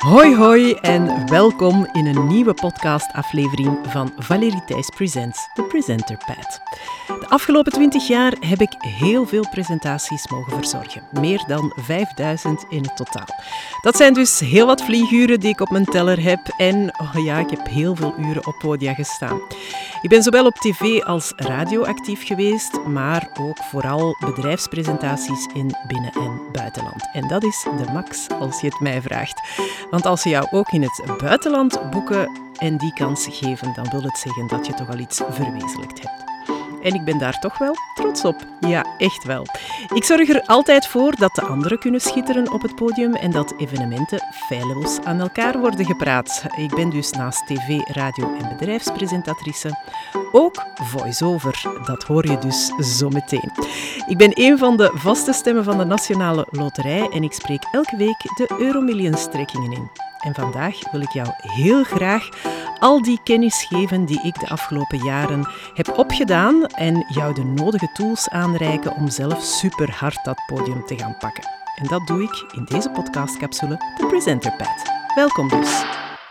Hoi hoi en welkom in een nieuwe podcastaflevering van Valérie Thijs Presents, The Presenter Pad. De afgelopen 20 jaar heb ik heel veel presentaties mogen verzorgen. Meer dan 5000 in het totaal. Dat zijn dus heel wat vlieguren die ik op mijn teller heb en ik heb heel veel uren op podia gestaan. Ik ben zowel op tv als radio actief geweest, maar ook vooral bedrijfspresentaties in binnen- en buitenland. En dat is de max als je het mij vraagt. Want als ze jou ook in het buitenland boeken en die kans geven, dan wil het zeggen dat je toch al iets verwezenlijkt hebt. En ik ben daar toch wel trots op. Ja, echt wel. Ik zorg er altijd voor dat de anderen kunnen schitteren op het podium en dat evenementen feilloos aan elkaar worden gepraat. Ik ben dus naast tv, radio en bedrijfspresentatrice ook voice-over. Dat hoor je dus zo meteen. Ik ben een van de vaste stemmen van de Nationale Loterij en ik spreek elke week de Euromillions-trekkingen in. En vandaag wil ik jou heel graag al die kennis geven die ik de afgelopen jaren heb opgedaan en jou de nodige tools aanreiken om zelf super hard dat podium te gaan pakken. En dat doe ik in deze podcastcapsule, The Presenter Pad. Welkom dus.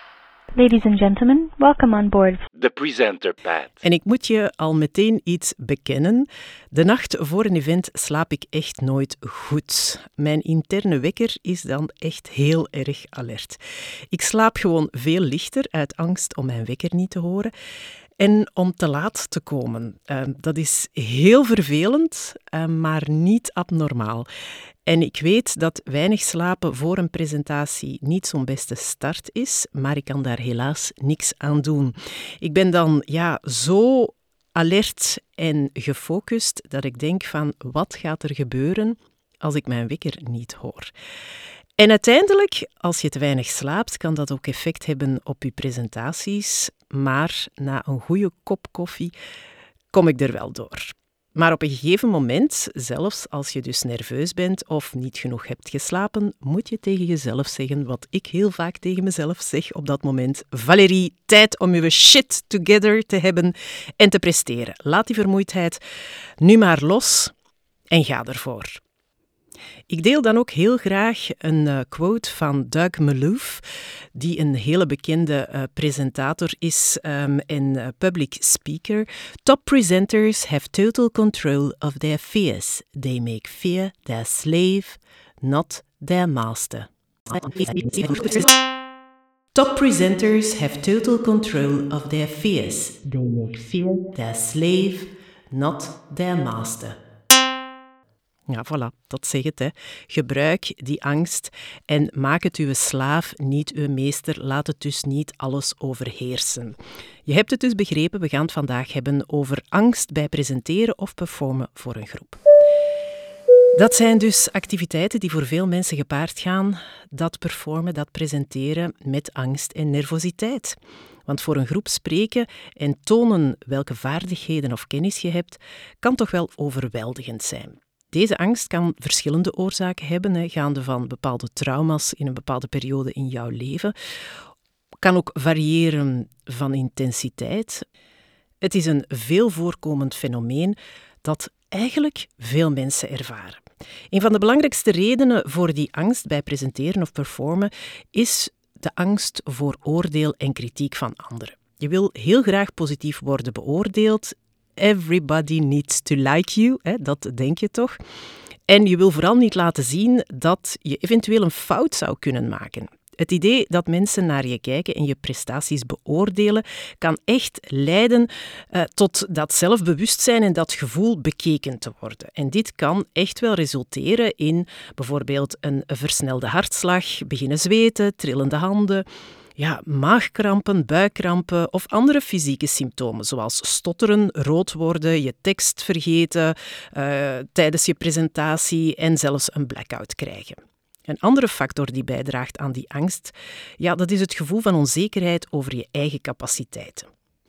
Ladies and gentlemen, welcome on board The Presenter Pad. En ik moet je al meteen iets bekennen. De nacht voor een event slaap ik echt nooit goed. Mijn interne wekker is dan echt heel erg alert. Ik slaap gewoon veel lichter uit angst om mijn wekker niet te horen en om te laat te komen. Dat is heel vervelend, maar niet abnormaal. En ik weet dat weinig slapen voor een presentatie niet zo'n beste start is, maar ik kan daar helaas niks aan doen. Ik ben dan zo alert en gefocust dat ik denk van wat gaat er gebeuren als ik mijn wekker niet hoor. En uiteindelijk, als je te weinig slaapt, kan dat ook effect hebben op je presentaties, maar na een goede kop koffie kom ik er wel door. Maar op een gegeven moment, zelfs als je dus nerveus bent of niet genoeg hebt geslapen, moet je tegen jezelf zeggen wat ik heel vaak tegen mezelf zeg op dat moment. Valérie, tijd om je shit together te hebben en te presteren. Laat die vermoeidheid nu maar los en ga ervoor. Ik deel dan ook heel graag een quote van Doug Malouf, die een hele bekende presentator is en public speaker. Top presenters have total control of their fears. They make fear their slave, not their master. Top presenters have total control of their fears. They make fear their slave, not their master. Ja, voilà, dat zegt het. Hè. Gebruik die angst en maak het uw slaaf, niet uw meester. Laat het dus niet alles overheersen. Je hebt het dus begrepen, we gaan het vandaag hebben over angst bij presenteren of performen voor een groep. Dat zijn dus activiteiten die voor veel mensen gepaard gaan. Dat performen, dat presenteren met angst en nervositeit. Want voor een groep spreken en tonen welke vaardigheden of kennis je hebt, kan toch wel overweldigend zijn. Deze angst kan verschillende oorzaken hebben, gaande van bepaalde trauma's in een bepaalde periode in jouw leven. Kan ook variëren van intensiteit. Het is een veel voorkomend fenomeen dat eigenlijk veel mensen ervaren. Een van de belangrijkste redenen voor die angst bij presenteren of performen is de angst voor oordeel en kritiek van anderen. Je wil heel graag positief worden beoordeeld. Everybody needs to like you, dat denk je toch? En je wil vooral niet laten zien dat je eventueel een fout zou kunnen maken. Het idee dat mensen naar je kijken en je prestaties beoordelen, kan echt leiden tot dat zelfbewustzijn en dat gevoel bekeken te worden. En dit kan echt wel resulteren in bijvoorbeeld een versnelde hartslag, beginnen zweten, trillende handen, maagkrampen, buikkrampen of andere fysieke symptomen, zoals stotteren, rood worden, je tekst vergeten tijdens je presentatie en zelfs een blackout krijgen. Een andere factor die bijdraagt aan die angst, dat is het gevoel van onzekerheid over je eigen capaciteiten.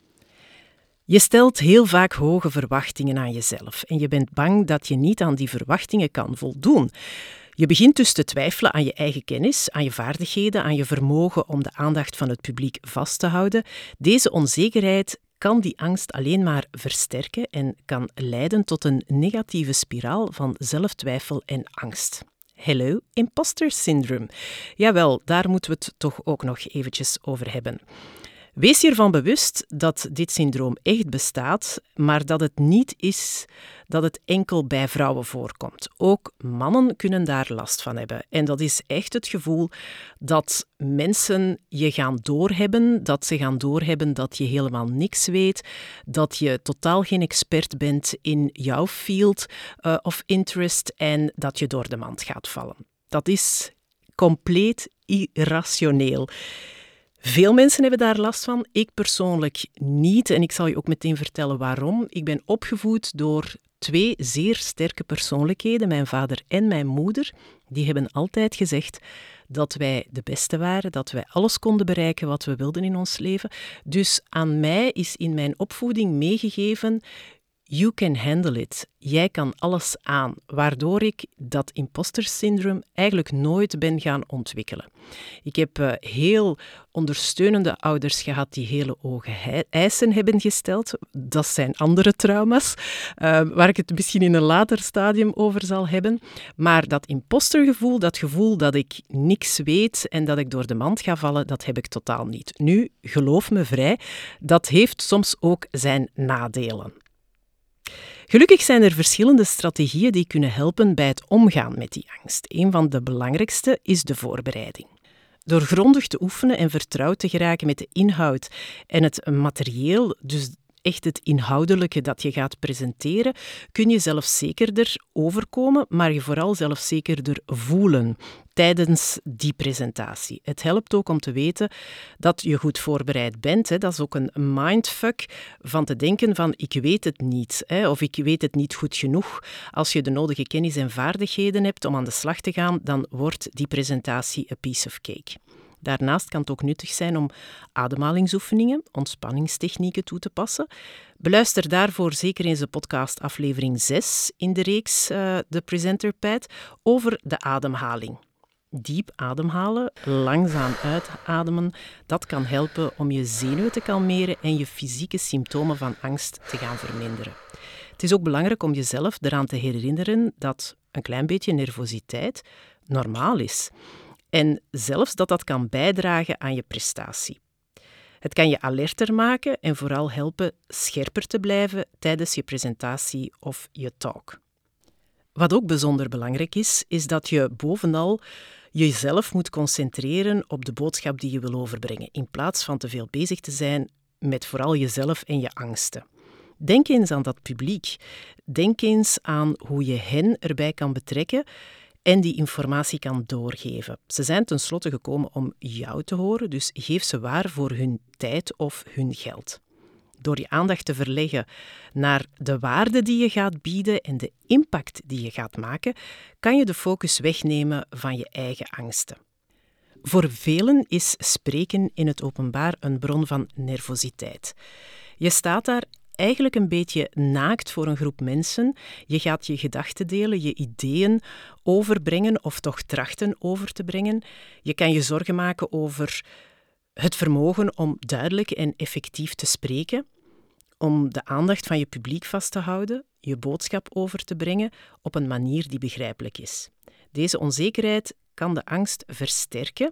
Je stelt heel vaak hoge verwachtingen aan jezelf en je bent bang dat je niet aan die verwachtingen kan voldoen. Je begint dus te twijfelen aan je eigen kennis, aan je vaardigheden, aan je vermogen om de aandacht van het publiek vast te houden. Deze onzekerheid kan die angst alleen maar versterken en kan leiden tot een negatieve spiraal van zelftwijfel en angst. Hello, imposter syndrome. Jawel, daar moeten we het toch ook nog eventjes over hebben. Wees je ervan bewust dat dit syndroom echt bestaat, maar dat het niet is dat het enkel bij vrouwen voorkomt. Ook mannen kunnen daar last van hebben. En dat is echt het gevoel dat mensen je gaan doorhebben, dat ze gaan doorhebben dat je helemaal niks weet, dat je totaal geen expert bent in jouw field of interest en dat je door de mand gaat vallen. Dat is compleet irrationeel. Veel mensen hebben daar last van, ik persoonlijk niet. En ik zal je ook meteen vertellen waarom. Ik ben opgevoed door 2 zeer sterke persoonlijkheden, mijn vader en mijn moeder. Die hebben altijd gezegd dat wij de beste waren, dat wij alles konden bereiken wat we wilden in ons leven. Dus aan mij is in mijn opvoeding meegegeven: you can handle it. Jij kan alles aan, waardoor ik dat imposter syndroom eigenlijk nooit ben gaan ontwikkelen. Ik heb heel ondersteunende ouders gehad die hele hoge eisen hebben gesteld. Dat zijn andere trauma's, waar ik het misschien in een later stadium over zal hebben. Maar dat impostergevoel, dat gevoel dat ik niks weet en dat ik door de mand ga vallen, dat heb ik totaal niet. Nu, geloof me vrij, dat heeft soms ook zijn nadelen. Gelukkig zijn er verschillende strategieën die kunnen helpen bij het omgaan met die angst. Een van de belangrijkste is de voorbereiding. Door grondig te oefenen en vertrouwd te geraken met de inhoud en het materieel, dus echt het inhoudelijke dat je gaat presenteren, kun je zelfzekerder overkomen, maar je vooral zelfzekerder voelen tijdens die presentatie. Het helpt ook om te weten dat je goed voorbereid bent. Dat is ook een mindfuck van te denken van ik weet het niet, of ik weet het niet goed genoeg. Als je de nodige kennis en vaardigheden hebt om aan de slag te gaan, dan wordt die presentatie a piece of cake. Daarnaast kan het ook nuttig zijn om ademhalingsoefeningen, ontspanningstechnieken toe te passen. Beluister daarvoor zeker eens de podcast aflevering 6 in de reeks The Presenter Pad over de ademhaling. Diep ademhalen, langzaam uitademen, dat kan helpen om je zenuwen te kalmeren en je fysieke symptomen van angst te gaan verminderen. Het is ook belangrijk om jezelf eraan te herinneren dat een klein beetje nervositeit normaal is. En zelfs dat kan bijdragen aan je prestatie. Het kan je alerter maken en vooral helpen scherper te blijven tijdens je presentatie of je talk. Wat ook bijzonder belangrijk is dat je bovenal jezelf moet concentreren op de boodschap die je wil overbrengen, in plaats van te veel bezig te zijn met vooral jezelf en je angsten. Denk eens aan dat publiek. Denk eens aan hoe je hen erbij kan betrekken en die informatie kan doorgeven. Ze zijn tenslotte gekomen om jou te horen, dus geef ze waar voor hun tijd of hun geld. Door je aandacht te verleggen naar de waarde die je gaat bieden en de impact die je gaat maken, kan je de focus wegnemen van je eigen angsten. Voor velen is spreken in het openbaar een bron van nervositeit. Je staat daar eigenlijk een beetje naakt voor een groep mensen. Je gaat je gedachten delen, je ideeën overbrengen of toch trachten over te brengen. Je kan je zorgen maken over het vermogen om duidelijk en effectief te spreken, om de aandacht van je publiek vast te houden, je boodschap over te brengen op een manier die begrijpelijk is. Deze onzekerheid kan de angst versterken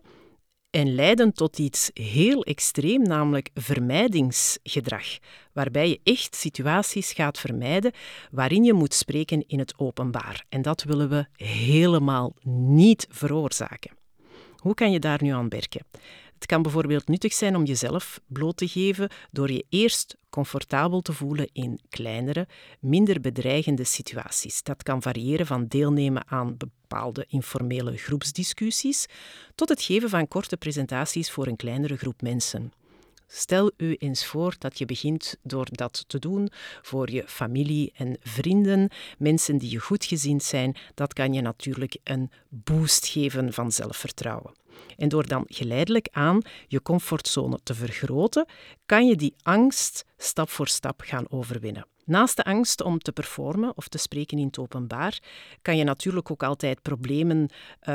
en leiden tot iets heel extreem, namelijk vermijdingsgedrag, waarbij je echt situaties gaat vermijden waarin je moet spreken in het openbaar. En dat willen we helemaal niet veroorzaken. Hoe kan je daar nu aan werken? Het kan bijvoorbeeld nuttig zijn om jezelf bloot te geven door je eerst comfortabel te voelen in kleinere, minder bedreigende situaties. Dat kan variëren van deelnemen aan bepaalde informele groepsdiscussies tot het geven van korte presentaties voor een kleinere groep mensen. Stel u eens voor dat je begint door dat te doen voor je familie en vrienden, mensen die je goedgezind zijn. Dat kan je natuurlijk een boost geven van zelfvertrouwen. En door dan geleidelijk aan je comfortzone te vergroten, kan je die angst stap voor stap gaan overwinnen. Naast de angst om te performen of te spreken in het openbaar, kan je natuurlijk ook altijd problemen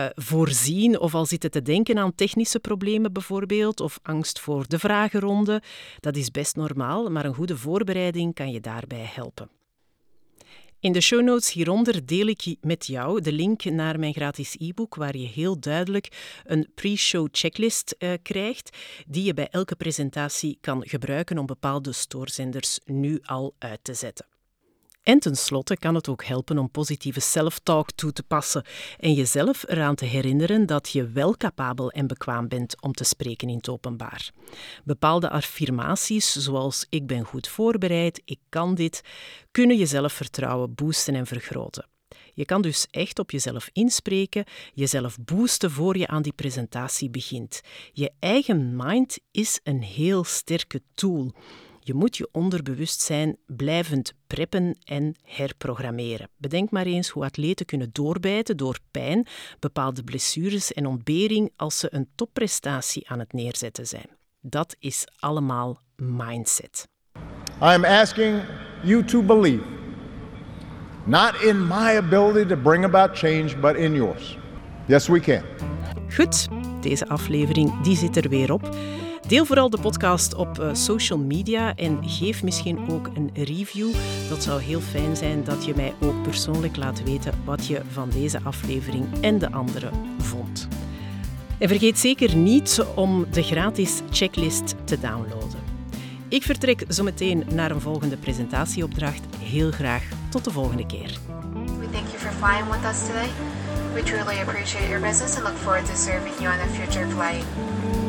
voorzien of al zitten te denken aan technische problemen bijvoorbeeld, of angst voor de vragenronde. Dat is best normaal, maar een goede voorbereiding kan je daarbij helpen. In de show notes hieronder deel ik met jou de link naar mijn gratis e-book waar je heel duidelijk een pre-show checklist krijgt die je bij elke presentatie kan gebruiken om bepaalde stoorzenders nu al uit te zetten. En tenslotte kan het ook helpen om positieve self-talk toe te passen en jezelf eraan te herinneren dat je wel capabel en bekwaam bent om te spreken in het openbaar. Bepaalde affirmaties, zoals ik ben goed voorbereid, ik kan dit, kunnen je zelfvertrouwen boosten en vergroten. Je kan dus echt op jezelf inspreken, jezelf boosten voor je aan die presentatie begint. Je eigen mind is een heel sterke tool. Je moet je onderbewustzijn blijvend preppen en herprogrammeren. Bedenk maar eens hoe atleten kunnen doorbijten door pijn, bepaalde blessures en ontbering als ze een topprestatie aan het neerzetten zijn. Dat is allemaal mindset. I am asking you to believe, not in my ability to bring about change, but in yours. Yes, we can. Goed, deze aflevering die zit er weer op. Deel vooral de podcast op social media en geef misschien ook een review. Dat zou heel fijn zijn dat je mij ook persoonlijk laat weten wat je van deze aflevering en de andere vond. En vergeet zeker niet om de gratis checklist te downloaden. Ik vertrek zometeen naar een volgende presentatieopdracht. Heel graag tot de volgende keer. We thank you for flying with us today. We truly appreciate your business and look forward to serving you on a future flight.